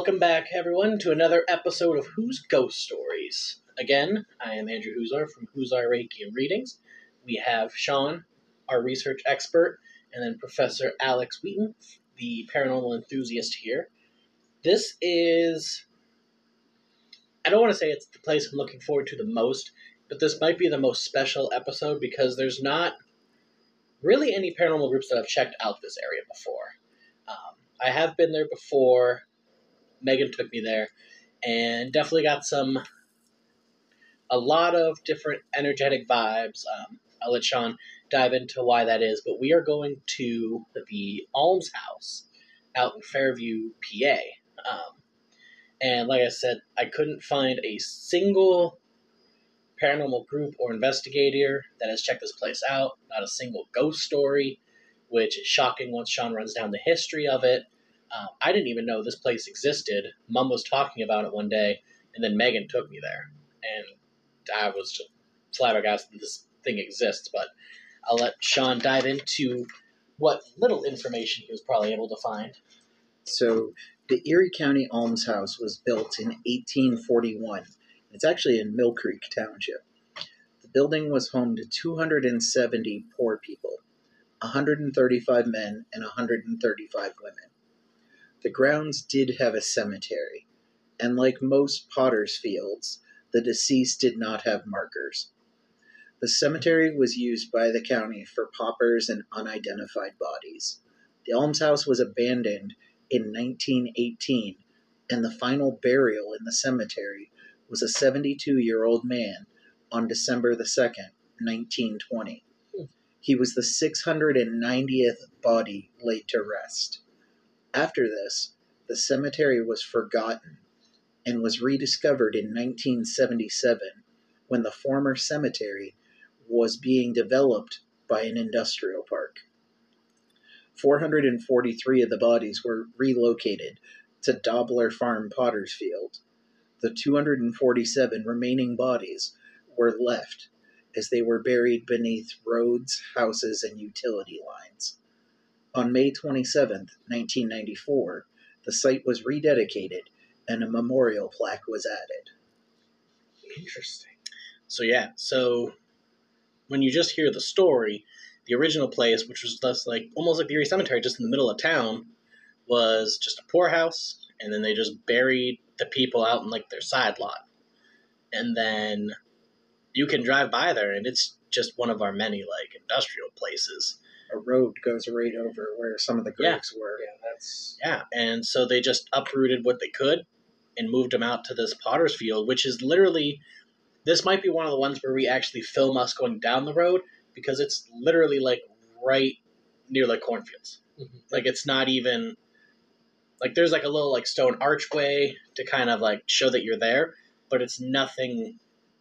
Welcome back, everyone, to another episode of Who's Ghost Stories. Again, I am Andrew Huzar from Huzar Reiki and Readings. We have Sean, our research expert, and then Professor Alex Wheaton, the paranormal enthusiast here. This is... I don't want to say it's the place I'm looking forward to the most, but this might be the most special episode because there's not really any paranormal groups that have checked out this area before. I have been there before. Megan took me there, and definitely got a lot of different energetic vibes. I'll let Sean dive into why that is, but we are going to the Alms House out in Fairview, PA. And like I said, I couldn't find a single paranormal group or investigator that has checked this place out, not a single ghost story, which is shocking once Sean runs down the history of it. I didn't even know this place existed. Mom was talking about it one day, and then Megan took me there. And I was just flabbergasted that this thing exists. But I'll let Sean dive into what little information he was probably able to find. So, the Erie County Alms House was built in 1841. It's actually in Mill Creek Township. The building was home to 270 poor people, 135 men, and 135 women. The grounds did have a cemetery, and like most potter's fields, the deceased did not have markers. The cemetery was used by the county for paupers and unidentified bodies. The almshouse was abandoned in 1918, and the final burial in the cemetery was a 72-year-old man on December the 2nd, 1920. He was the 690th body laid to rest. After this, the cemetery was forgotten and was rediscovered in 1977 when the former cemetery was being developed by an industrial park. 443 of the bodies were relocated to Dobler Farm Pottersfield. The 247 remaining bodies were left as they were buried beneath roads, houses, and utility lines. On May 27, 1994, the site was rededicated and a memorial plaque was added. Interesting. So when you just hear the story, the original place, which was just almost like the Erie Cemetery, just in the middle of town, was just a poorhouse, and then they just buried the people out in their side lot. And then you can drive by there, and it's just one of our many industrial places. A road goes right over where some of the graves were. And so they just uprooted what they could and moved them out to this potter's field, which is literally, this might be one of the ones where we actually film us going down the road, because it's literally right near cornfields. Mm-hmm. It's not even there's a little stone archway to kind of show that you're there, but it's nothing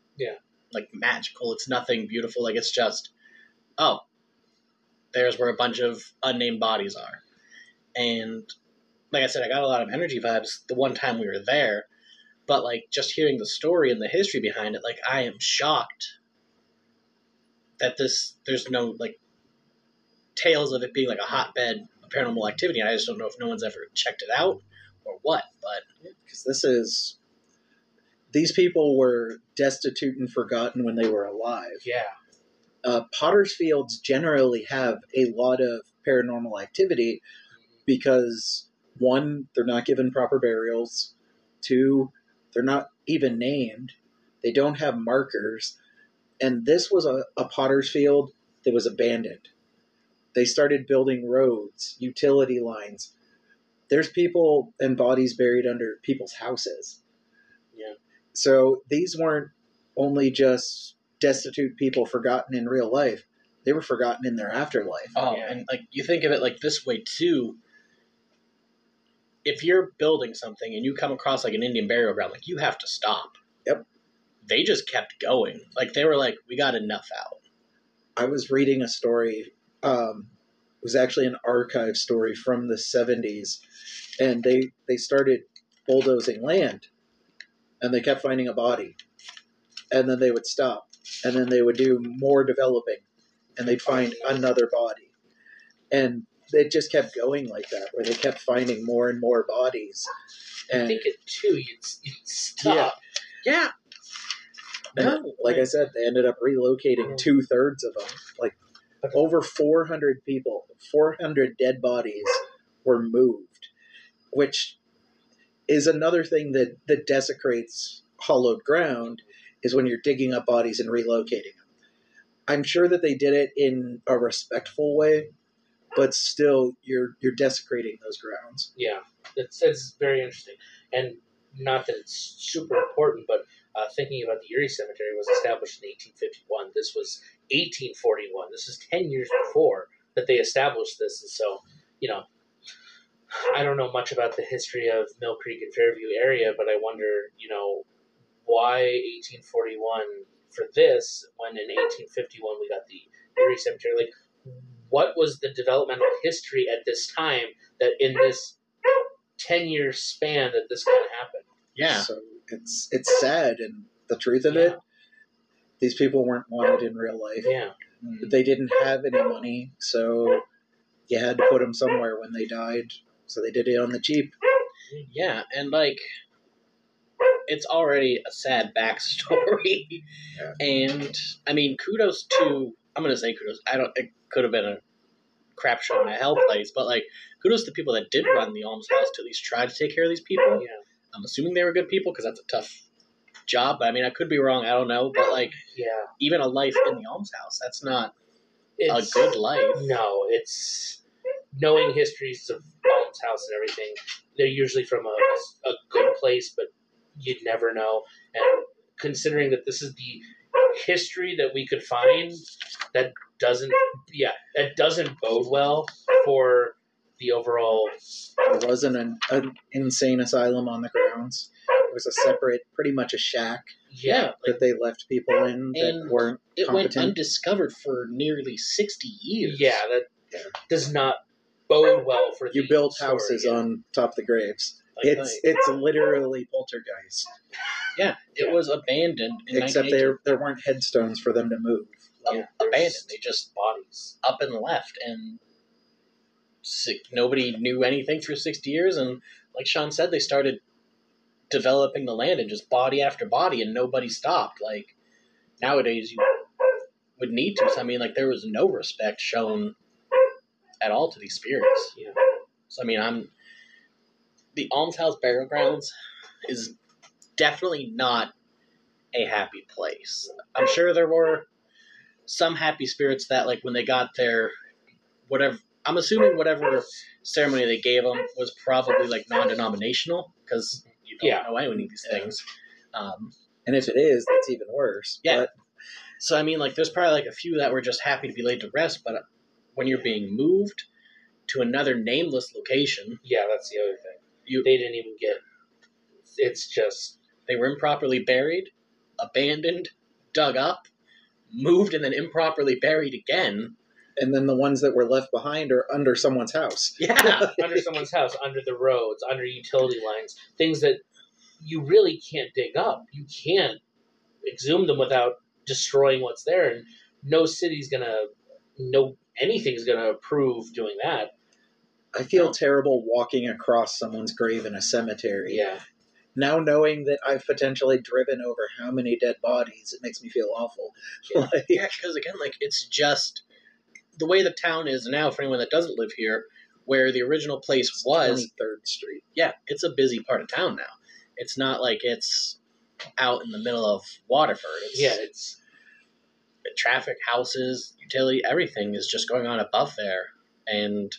magical. It's nothing beautiful. It's just, oh, there's where a bunch of unnamed bodies are. And like I said, I got a lot of energy vibes the one time we were there, but just hearing the story and the history behind it, I am shocked that there's no tales of it being a hotbed of paranormal activity. I just don't know if no one's ever checked it out or what, but because these people were destitute and forgotten when they were alive. Yeah. Potter's fields generally have a lot of paranormal activity because, one, they're not given proper burials. Two, they're not even named. They don't have markers. And this was a potter's field that was abandoned. They started building roads, utility lines. There's people and bodies buried under people's houses. Yeah. So these weren't only just destitute people forgotten in real life. They were forgotten in their afterlife. Oh, yeah. And you think of it this way too. If you're building something and you come across an Indian burial ground, you have to stop. Yep. They just kept going. They were we got enough out. I was reading a story. It was actually an archive story from the 70s. And they started bulldozing land. And they kept finding a body. And then they would stop. And then they would do more developing. And they'd find another body. And it just kept going like that, where they kept finding more and more bodies. I And think at 2 you'd stop. yeah, No, like I said, they ended up relocating 2/3 of them. Like over 400 people, 400 dead bodies were moved, which is another thing that desecrates hollowed ground, is when you're digging up bodies and relocating them. I'm sure that they did it in a respectful way, but still, you're desecrating those grounds. Yeah, it's very interesting, and not that it's super important, but thinking about the Erie Cemetery was established in 1851. This was 1841. This is 10 years before that they established this, and so I don't know much about the history of Mill Creek and Fairview area, but I wonder, why 1841 for this when in 1851 we got the Erie Cemetery. Like, what was the developmental history at this time that in this 10-year span that this kind of happened? Yeah. So it's sad, and the truth of it, these people weren't wanted in real life. Yeah. They didn't have any money, so you had to put them somewhere when they died. So they did it on the cheap. Yeah, and it's already a sad backstory. Yeah. And I mean, kudos to, I'm gonna say kudos. It could have been a crap show in a hell place, but kudos to people that did run the almshouse to at least try to take care of these people. Yeah. I'm assuming they were good people because that's a tough job. But I mean, I could be wrong. I don't know. But Yeah. even a life in the almshouse, that's not It's, a good life. No, it's knowing histories of almshouse and everything. They're usually from a good place, but you'd never know. And considering that this is the history that we could find, that doesn't bode well for the overall. There wasn't an insane asylum on the grounds. It was a separate, pretty much a shack Yeah, that they left people in that And weren't It went competent. undiscovered for nearly 60 years. yeah, that Yeah. does not bode well for You the built story, houses yeah. on top of the graves. Like, It's literally poltergeist. Yeah, it was abandoned in Except 1918. there weren't headstones for them to move. Yeah, Abandoned. there's They just bodies. up and left, and nobody knew anything for 60 years. And like Sean said, they started developing the land and just body after body, and nobody stopped. Like nowadays, you would need to. So, I mean, there was no respect shown at all to these spirits. Yeah. So I mean, the almshouse burial grounds is definitely not a happy place. I'm sure there were some happy spirits that, when they got their whatever, I'm assuming whatever ceremony they gave them was probably non-denominational, because you don't know any of these things. And if it is, that's even worse. Yeah. But So I mean, there's probably a few that were just happy to be laid to rest, but when you're being moved to another nameless location, Yeah, that's the other thing. You- They didn't even get. It's just they were improperly buried, abandoned, dug up, moved, and then improperly buried again. and then the ones that were left behind are under someone's house. Yeah. under someone's house, under the roads, under utility lines, things that you really can't dig up. You can't exhume them without destroying what's there, and no anything's gonna approve doing that. I feel terrible walking across someone's grave in a cemetery. Yeah, Now knowing that I've potentially driven over how many dead bodies, it makes me feel awful. Yeah. Yeah, because again, it's just the way the town is now. For anyone that doesn't live here, where the original place was, 23rd Street. yeah, it's a busy part of town now. It's not like it's out in the middle of Waterford. It's traffic, houses, utility, everything is just going on above there, and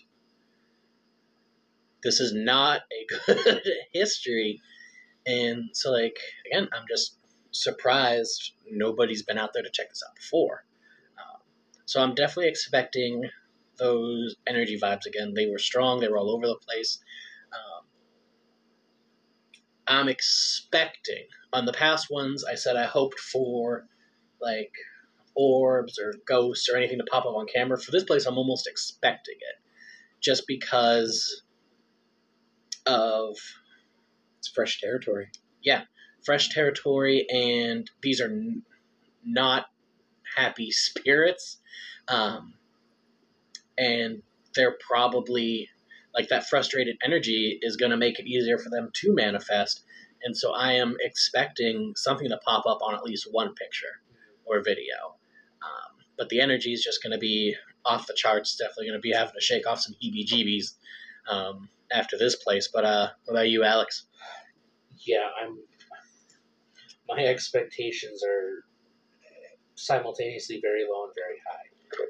this is not a good history. And so, again, I'm just surprised nobody's been out there to check this out before. So I'm definitely expecting those energy vibes again. They were strong. They were all over the place. I'm expecting, on the past ones, I said I hoped for, orbs or ghosts or anything to pop up on camera. For this place, I'm almost expecting it. Just because of It's fresh territory. fresh territory, and these are not happy spirits. And they're probably like that frustrated energy is going to make it easier for them to manifest. And so I am expecting something to pop up on at least one picture or video. But the energy is just going to be off the charts. Definitely going to be having to shake off some heebie-jeebies after this place. But what about you, Alex? Yeah, my expectations are simultaneously very low and very high.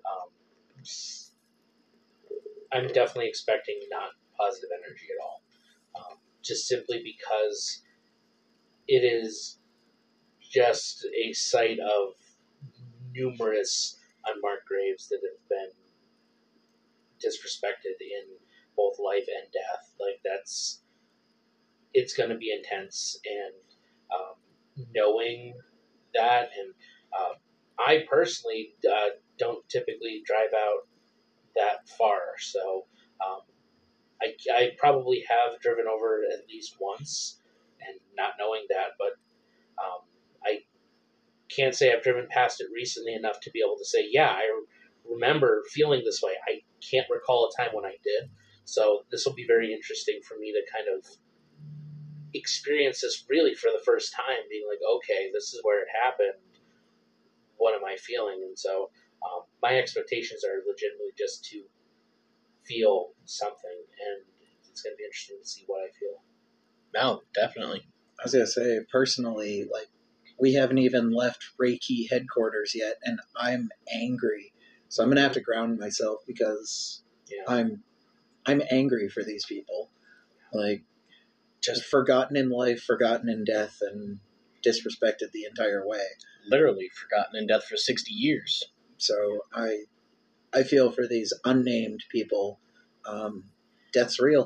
I'm definitely expecting not positive energy at all. Just simply because it is just a site of numerous unmarked graves that have been disrespected in both life and death. Like, it's going to be intense, and knowing that, and I personally don't typically drive out that far, so I probably have driven over at least once, and not knowing that, but I can't say I've driven past it recently enough to be able to say, yeah, I remember feeling this way. I can't recall a time when I did, so this will be very interesting for me to kind of experience this really for the first time, being like, okay, this is where it happened. What am I feeling? And so my expectations are legitimately just to feel something, and it's going to be interesting to see what I feel. No, definitely. I was going to say, personally, like, we haven't even left Reiki headquarters yet, and I'm angry. So I'm going to have to ground myself because I'm angry for these people. Like, just forgotten in life, forgotten in death, and disrespected the entire way. Literally forgotten in death for 60 years. So I feel for these unnamed people. Death's real.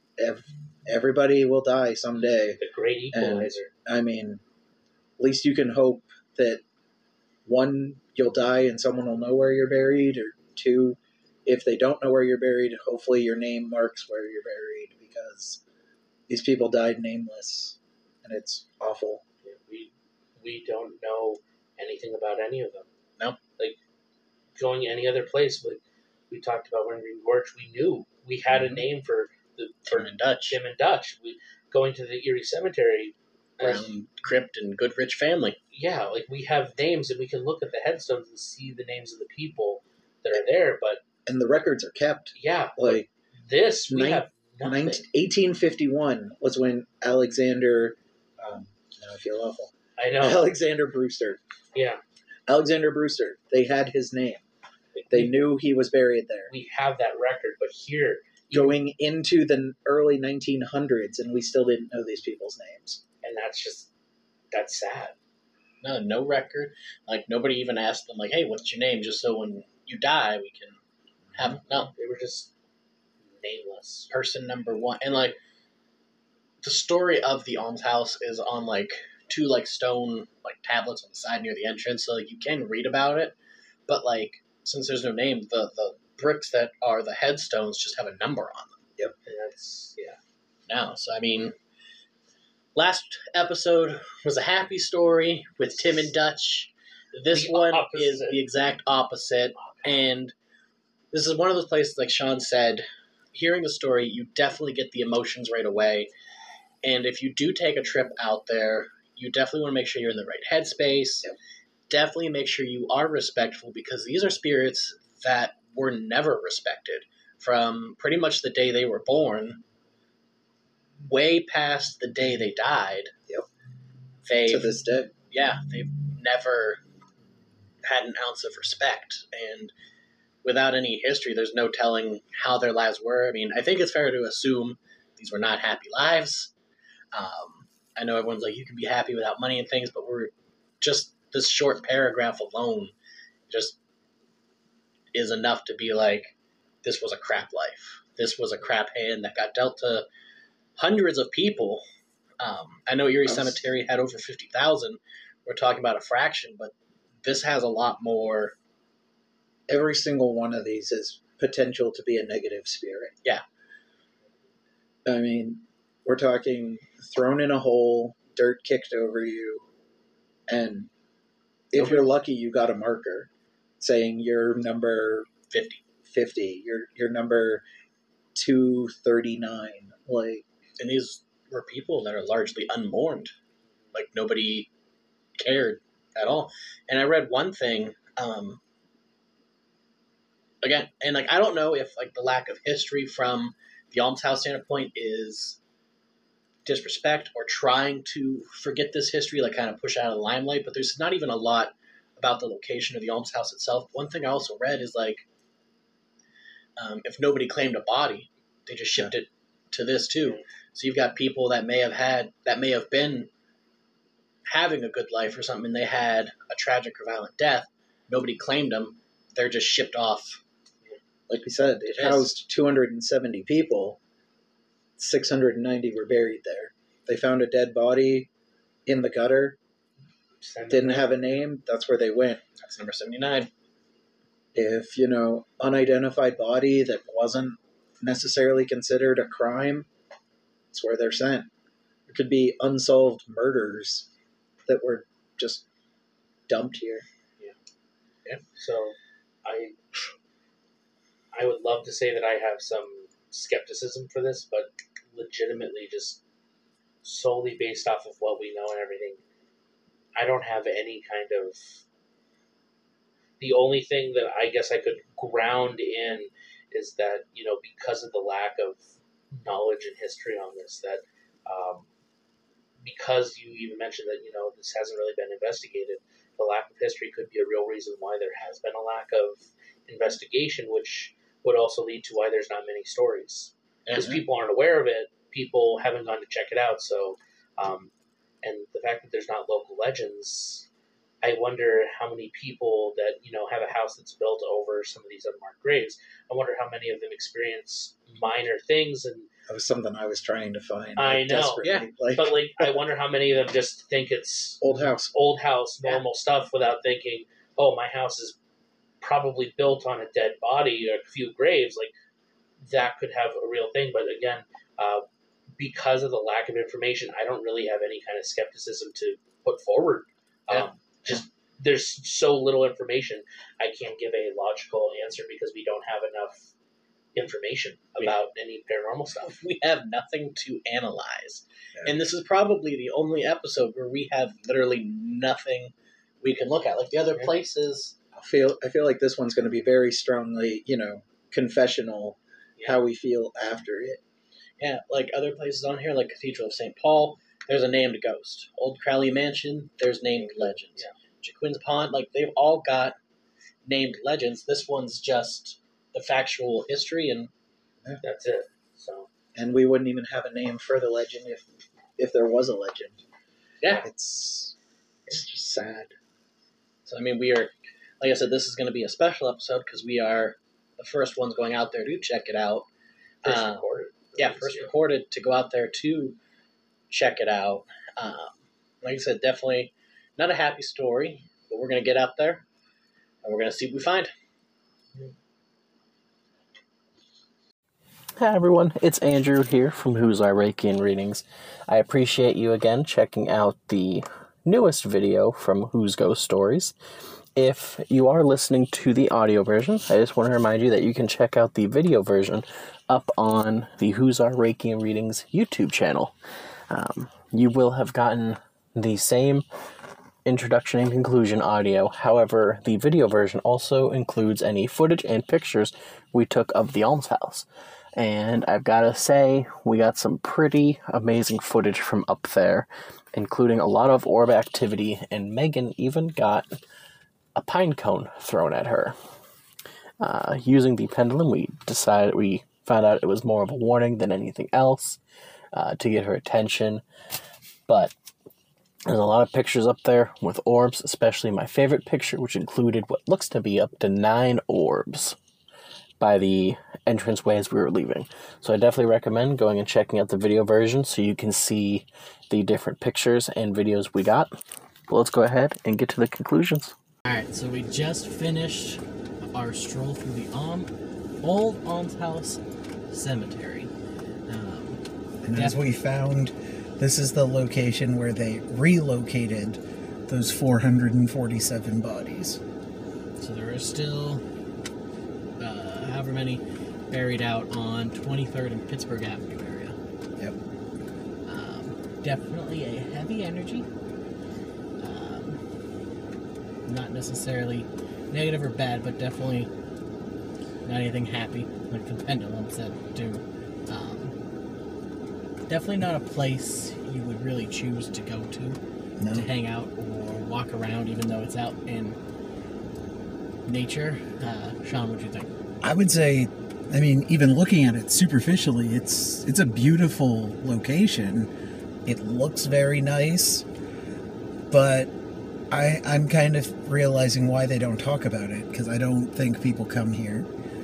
Everybody will die someday. The great equalizer. And, I mean, at least you can hope that, one, you'll die and someone will know where you're buried, or two, if they don't know where you're buried, hopefully your name marks where you're buried, because these people died nameless, and it's awful. Yeah, we don't know anything about any of them. No. Like, going any other place, like we talked about Wingreen Gorge, we knew we had a name for Tim and Dutch. Going to the Erie Cemetery, Brown Crypt and Goodrich family. Yeah, like, we have names, and we can look at the headstones and see the names of the people that are there. But and the records are kept. Yeah, like this we have nothing. 1851 was when Alexander. Now I feel awful. I know. Alexander Brewster. Yeah. Alexander Brewster. They had his name. They knew he was buried there. We have that record, but here, going into the early 1900s, and we still didn't know these people's names. And that's sad. No record. Like, nobody even asked them, like, hey, what's your name? Just so when you die, we can have. No. They were just nameless. Person number one. And, like, the story of the almshouse is on, like, two, like, stone, like, tablets on the side near the entrance. So, like, you can read about it. But, like, since there's no name, the bricks that are the headstones just have a number on them. Yep. And that's, No, so, I mean, last episode was a happy story with Tim and Dutch. This one is the exact opposite. And this is one of those places, like Sean said, hearing the story, you definitely get the emotions right away. And if you do take a trip out there, you definitely want to make sure you're in the right headspace. Yep. Definitely make sure you are respectful, because these are spirits that were never respected from pretty much the day they were born, way past the day they died. Yep. To this day. Yeah, they've never had an ounce of respect. And without any history, there's no telling how their lives were. I mean, I think it's fair to assume these were not happy lives. I know everyone's like, you can be happy without money and things, but we're just, this short paragraph alone just is enough to be like, this was a crap life. This was a crap hand that got dealt to hundreds of people. I know Erie Cemetery had over 50,000. We're talking about a fraction, but this has a lot more. Every single one of these is potential to be a negative spirit. Yeah. I mean, we're talking thrown in a hole, dirt kicked over you, and if you're lucky, you got a marker saying you're number 50. You're number 239. Like, And these were people that are largely unmourned. Like, nobody cared at all. And I read one thing, again, and like, I don't know if like the lack of history from the almshouse standpoint is disrespect or trying to forget this history, like kind of push out of the limelight, but there's not even a lot about the location of the almshouse itself. One thing I also read is like, if nobody claimed a body, they just shipped it to this too. So you've got people that may have been having a good life or something, and they had a tragic or violent death. Nobody claimed them. They're just shipped off. like we said, it housed 270 people. 690 were buried there. They found a dead body in the gutter. Didn't have a name. That's where they went. That's number 79. If, unidentified body that wasn't necessarily considered a crime, it's where they're sent. It could be unsolved murders that were just dumped here. Yeah. So I would love to say that I have some skepticism for this, but legitimately just solely based off of what we know and everything, I don't have any kind of... The only thing that I guess I could ground in is that, because of the lack of knowledge and history on this, that because you even mentioned that, this hasn't really been investigated, the lack of history could be a real reason why there has been a lack of investigation, which would also lead to why there's not many stories. Because people aren't aware of it, people haven't gone to check it out, so, and the fact that there's not local legends, I wonder how many people that, have a house that's built over some of these unmarked graves. I wonder how many of them experience minor things. And that was something I was trying to find. I know, yeah. But I wonder how many of them just think it's old house, normal stuff, without thinking, oh, my house is probably built on a dead body or a few graves. Like, that could have a real thing. But again, because of the lack of information, I don't really have any kind of skepticism to put forward. Just there's so little information, I can't give a logical answer because we don't have enough information about any paranormal stuff. We have nothing to analyze. Yeah. And this is probably the only episode where we have literally nothing we can look at. Like the other places... I feel like this one's going to be very strongly, confessional, how we feel after it. Yeah, like other places on here, like Cathedral of St. Paul, there's a named ghost. Old Crowley Mansion, there's named legends. Yeah. Jaquin's Pond, they've all got named legends. This one's just the factual history, and that's it. So, and we wouldn't even have a name for the legend if there was a legend. Yeah, it's just sad. So we are, like I said, this is going to be a special episode because we are the first ones going out there to check it out. First recorded. Yeah, recorded to go out there to check it out. Like I said, definitely not a happy story, but we're going to get out there and we're going to see what we find. Hi everyone, it's Andrew here from Who's Our Reiki and Readings. I appreciate you again checking out the newest video from Who's Ghost Stories. If you are listening to the audio version, I just want to remind you that you can check out the video version up on the Who's Our Reiki and Readings YouTube channel. You will have gotten the same introduction and conclusion audio. However, the video version also includes any footage and pictures we took of the almshouse. And I've got to say, we got some pretty amazing footage from up there, including a lot of orb activity, and Megan even got a pine cone thrown at her. Using the pendulum, we found out it was more of a warning than anything else, to get her attention. But there's a lot of pictures up there with orbs, especially my favorite picture, which included what looks to be up to 9 orbs by the entranceway as we were leaving. So I definitely recommend going and checking out the video version so you can see the different pictures and videos we got. But let's go ahead and get to the conclusions. Alright, so we just finished our stroll through the old almshouse cemetery. And as we found, this is the location where they relocated those 447 bodies. So there are still, however many buried out on 23rd and Pittsburgh Avenue area. Yep. Definitely a heavy energy. Not necessarily negative or bad, but definitely not anything happy, like the pendulum said too. Definitely not a place you would really choose to go to hang out or walk around, even though it's out in nature. Sean, what do you think? I would say, I mean, even looking at it superficially, it's a beautiful location. It looks very nice, but I'm kind of realizing why they don't talk about it, because I don't think people come here.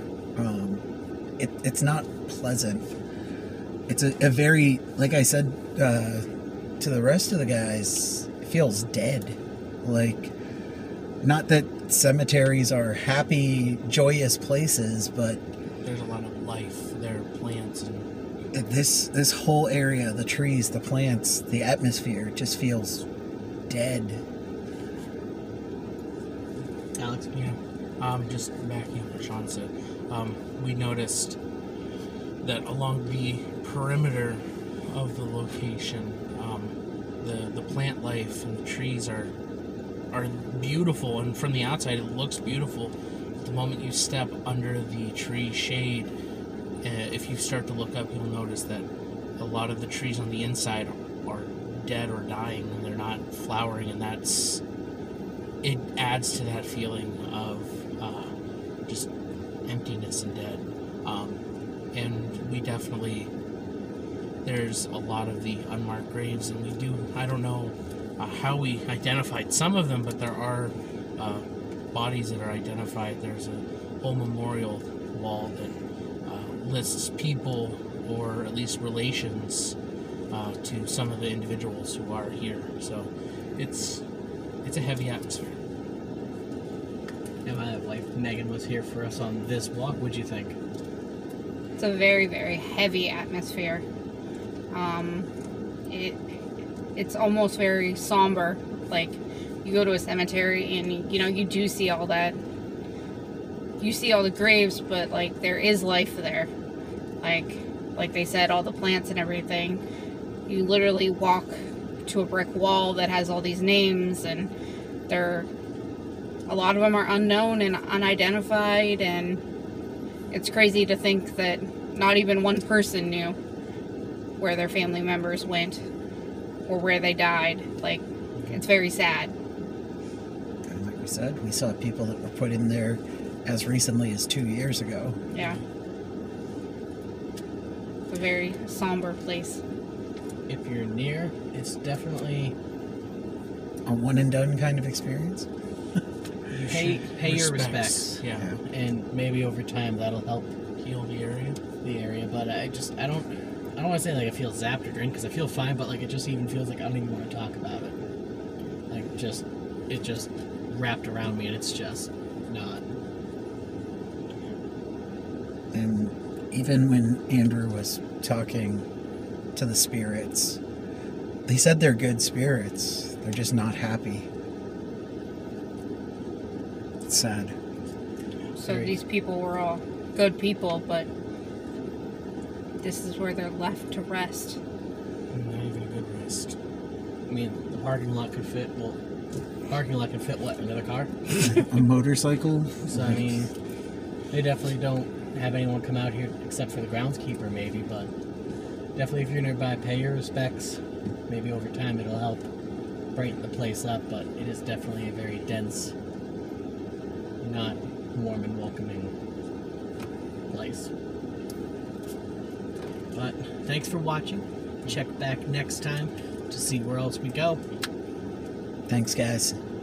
It's not pleasant. It's a very, like I said to the rest of the guys, it feels dead. Like, not that cemeteries are happy, joyous places, but There's a lot of life. There are plants and this whole area, the trees, the plants, the atmosphere just feels dead. Alex? yeah. Just backing up what Sean said. We noticed that along the perimeter of the location, the plant life and the trees are beautiful, and from the outside it looks beautiful. The moment you step under the tree shade, if you start to look up, you'll notice that a lot of the trees on the inside are dead or dying, and they're not flowering, and it adds to that feeling of just emptiness and dead. And we definitely, there's a lot of the unmarked graves, and I don't know how we identified some of them, but there are bodies that are identified. There's a whole memorial wall that lists people, or at least relations, to some of the individuals who are here. So it's a heavy atmosphere. And my wife Megan was here for us on this walk. What'd you think? It's a very, very heavy atmosphere. It's almost very somber. Like, you go to a cemetery and you do see all that. You see all the graves, but like there is life there. Like they said, all the plants and everything. You literally walk to a brick wall that has all these names, and a lot of them are unknown and unidentified, and it's crazy to think that not even one person knew where their family members went or where they died. Like, it's very sad. And like we said, we saw people that were put in there as recently as 2 years ago. Yeah. It's a very somber place. If you're near, it's definitely A one and done kind of experience. you pay your respects. Yeah. And maybe over time that'll help Heal the area. But I don't want to say like I feel zapped or drained, because I feel fine, but like it just even feels like I don't even want to talk about it. Like it just wrapped around me, and it's just not. And even when Andrew was talking to the spirits, they said they're good spirits. They're just not happy. It's sad. So these people were all good people, but this is where they're left to rest. Not even a good rest. I mean, the parking lot could fit. Well, parking lot can fit what? Another car? A motorcycle? So I mean, they definitely don't have anyone come out here except for the groundskeeper, maybe. But definitely, if you're nearby, pay your respects. Maybe over time it'll help brighten the place up. But it is definitely a very dense, not warm and welcoming place. But thanks for watching. Check back next time to see where else we go. Thanks, guys.